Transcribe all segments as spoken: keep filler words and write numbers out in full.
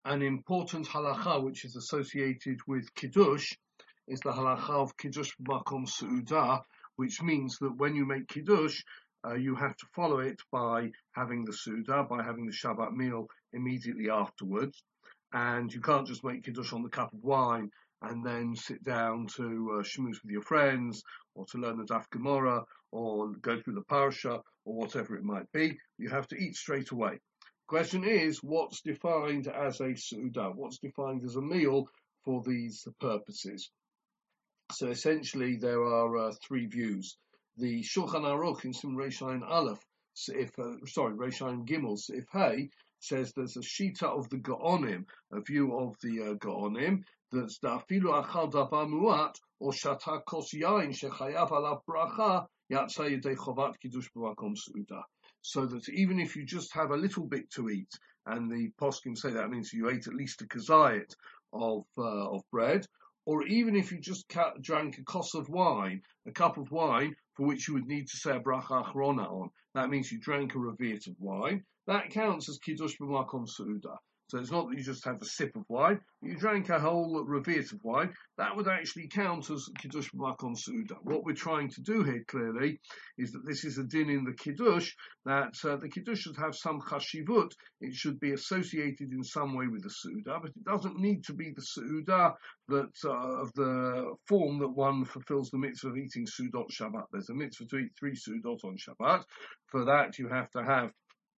an important halacha which is associated with Kiddush is the halacha of Kiddush b'makom Su'udah, which means that when you make Kiddush, uh, you have to follow it by having the Su'udah, by having the Shabbat meal immediately afterwards. And you can't just make Kiddush on the cup of wine and then sit down to uh, schmooze with your friends, or to learn the Daf Gemara, or go through the Parsha, or whatever it might be. You have to eat straight away. Question is, what's defined as a Su'udah? What's defined as a meal for these purposes? So essentially, there are uh, three views. The Shulchan Aruch in Sim Reish Ayin Aleph, if uh, sorry, Reish Ayin Gimel, if Hey, says there's a shita of the Gaonim, a view of the uh, Gaonim, that's da'afilu achal davar muat or shata kos yain shechayav alav bracha yatsa yedei chovat kiddush b'makom su'udah. So that even if you just have a little bit to eat, and the poskim say that means you ate at least a kazayit of uh, of bread, or even if you just drank a kos of wine, a cup of wine, for which you would need to say a bracha achrona on, that means you drank a revi'at of wine, that counts as kiddush b'makom su'udah. So it's not that you just have a sip of wine, you drank a whole revi'at of wine, that would actually count as kiddush b'makom su'udah. What we're trying to do here, clearly, is that this is a din in the kiddush, that uh, the kiddush should have some chashivut, it should be associated in some way with the su'udah, but it doesn't need to be the su'udah that, uh, of the form that one fulfills the mitzvah of eating su'udot Shabbat. There's a mitzvah to eat three su'udot on Shabbat. For that, you have to have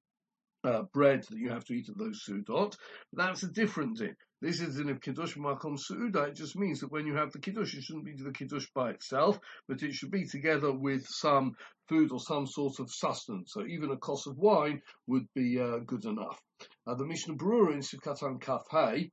Uh, bread that you have to eat at those su'udot. That's a different din. This is in a kiddush b'makom su'udah. It just means that when you have the kiddush, it shouldn't be the kiddush by itself, but it should be together with some food or some sort of sustenance. So even a kos of wine would be uh, good enough. Uh, the Mishnah Berurah in Sivkatan Kaf Hey,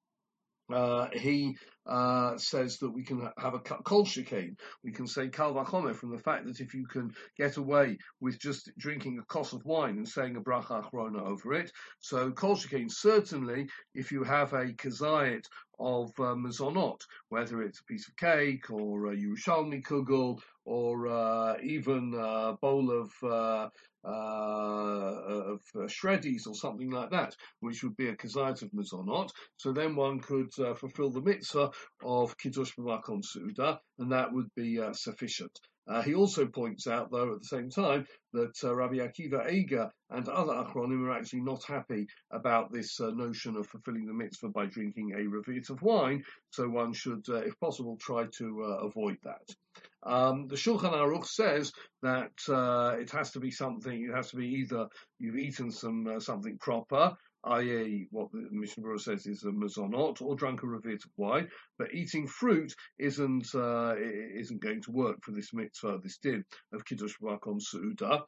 Uh, he uh, says that we can have a kol shekain. We can say kal vachomer from the fact that if you can get away with just drinking a kos of wine and saying a bracha achrona over it, so kol shekain, certainly if you have a kazayit of uh, mezonot, whether it's a piece of cake or a Yerushalmi kugel or uh, even a bowl of uh, uh, of uh, shreddies or something like that, which would be a kazayit of mezonot. So then one could uh, fulfill the mitzvah of kiddush b'makom su'udah, and that would be uh, sufficient. Uh, he also points out, though, at the same time, that uh, Rabbi Akiva Eiger and other Achronim are actually not happy about this uh, notion of fulfilling the mitzvah by drinking a revi'at of wine, so one should, uh, if possible, try to uh, avoid that. Um, the Shulchan Aruch says that uh, it has to be something, it has to be either you've eaten some uh, something proper, that is, what the Mishnah Berurah says is a mezonot, or drunk a revi'at of wine, but eating fruit isn't uh, isn't going to work for this mitzvah, this din of kiddush b'makom su'udah.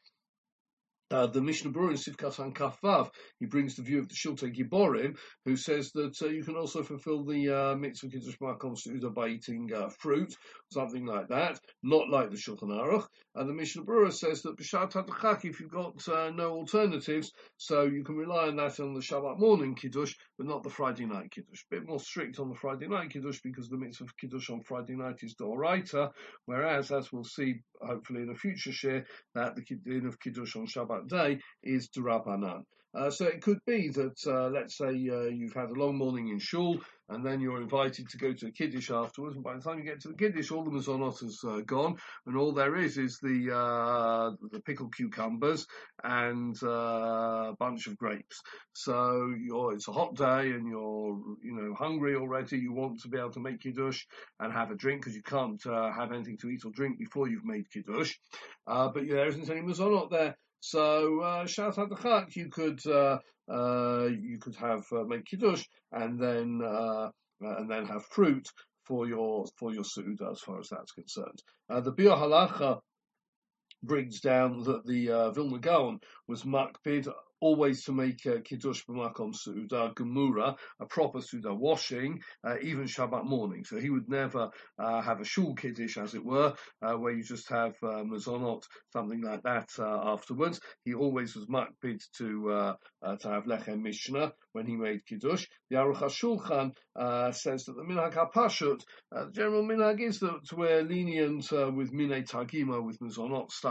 Uh, the Mishnah Berurah in Sivkatan Kaf Vav, he brings the view of the Shiltei Giborim, who says that uh, you can also fulfill the uh, mitzvah kiddush b'makom su'udah by eating uh, fruit, something like that, not like the Shulchan Aruch. And the Mishnah Berurah says that b'shat hadachak, if you've got uh, no alternatives, so you can rely on that on the Shabbat morning kiddush, but not the Friday night kiddush. A bit more strict on the Friday night kiddush because the mitzvah of kiddush on Friday night is d'oraita, whereas, as we'll see hopefully in a future share, that the din of kiddush on Shabbat day is d'Rabbanan. Uh, so it could be that, uh, let's say uh, you've had a long morning in shul, and then you're invited to go to a kiddush afterwards, and by the time you get to the kiddush, all the mezonot has uh, gone, and all there is is the uh, the pickled cucumbers and uh, a bunch of grapes. So you're, it's a hot day, and you're you know hungry already. You want to be able to make kiddush and have a drink because you can't uh, have anything to eat or drink before you've made kiddush. Uh, but there isn't any mezonot there. So, uh, Shat HaDachak, you could, uh, uh, you could have, uh, make kiddush and then, uh, and then have fruit for your, for your su'udah as far as that's concerned. Uh, the Biur Halacha brings down that the, uh, Vilna Gaon was makpid always to make uh, kiddush b'makom su'udah gemura, a proper su'udah washing, uh, even Shabbat morning. So he would never uh, have a shul kiddush, as it were, uh, where you just have uh, mezonot, something like that uh, afterwards. He always was makpid to uh, uh, to have lechem mishnah when he made kiddush. The Aruch HaShulchan uh, says that the minhag hapashut, uh, the general minhag is that we're lenient uh, with minei tagima, with mezonot stuff,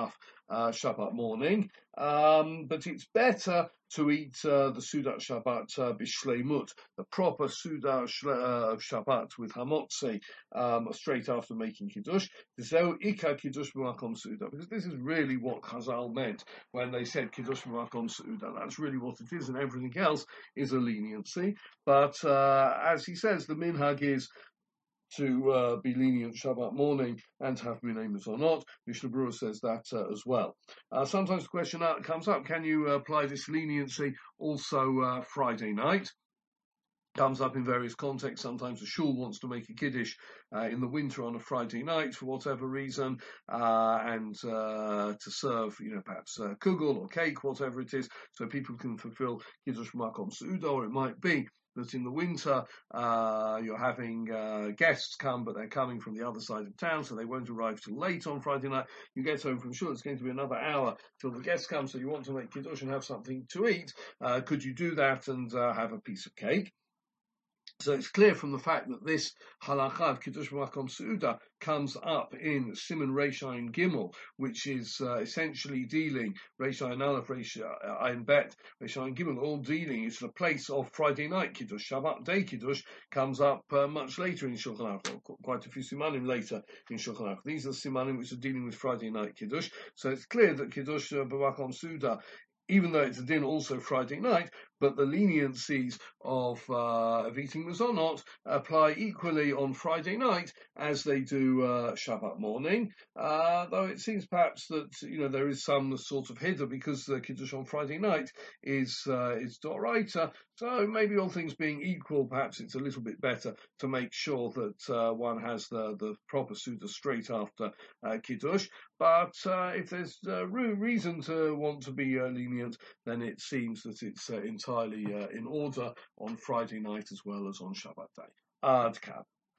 uh, Shabbat morning, um, but it's better to eat uh, the Sudat Shabbat uh, bishleimut, the proper Sudat uh, Shabbat with hamotzi, um, straight after making Kiddush. So Ika Kiddush b'makom Suda, because this is really what Chazal meant when they said Kiddush b'makom Suda. That's really what it is, and everything else is a leniency. But uh, as he says, the minhag is to uh, be lenient Shabbat morning and to have B'nai or not. Mishnah Berurah says that uh, as well. Uh, sometimes the question out comes up, can you uh, apply this leniency also uh, Friday night? Comes up in various contexts. Sometimes a shul wants to make a kiddush uh, in the winter on a Friday night for whatever reason, uh, and uh, to serve, you know, perhaps uh, kugel or cake, whatever it is, so people can fulfill kiddush b'makom seuda. Or it might be that in the winter uh, you're having uh, guests come, but they're coming from the other side of town, so they won't arrive till late on Friday night. You get home from shul, it's going to be another hour till the guests come, so you want to make kiddush and have something to eat. Uh, could you do that and uh, have a piece of cake? So it's clear from the fact that this halakha of Kiddush b'makom seuda comes up in Siman Reish Ayin Gimel, which is uh, essentially dealing, Reish Ayin Aleph, Reish Ayin Bet, Reish Ayin Gimel, all dealing, it's the place of Friday night Kiddush. Shabbat day Kiddush comes up uh, much later in Shulchan Aruch, quite a few simanim later in Shulchan Aruch. These are the simanim which are dealing with Friday night Kiddush. So it's clear that Kiddush b'makom seuda, even though it's a din also Friday night, but the leniencies of, uh, of eating mazonot apply equally on Friday night as they do uh, Shabbat morning. Uh, though it seems perhaps that, you know, there is some sort of hiddur because the Kiddush on Friday night is uh, is doraita. So maybe all things being equal, perhaps it's a little bit better to make sure that uh, one has the, the proper Suda straight after uh, Kiddush. But uh, if there's uh, reason to want to be uh, lenient, then it seems that it's uh, entirely uh, in order on Friday night as well as on Shabbat day. Ad Kan.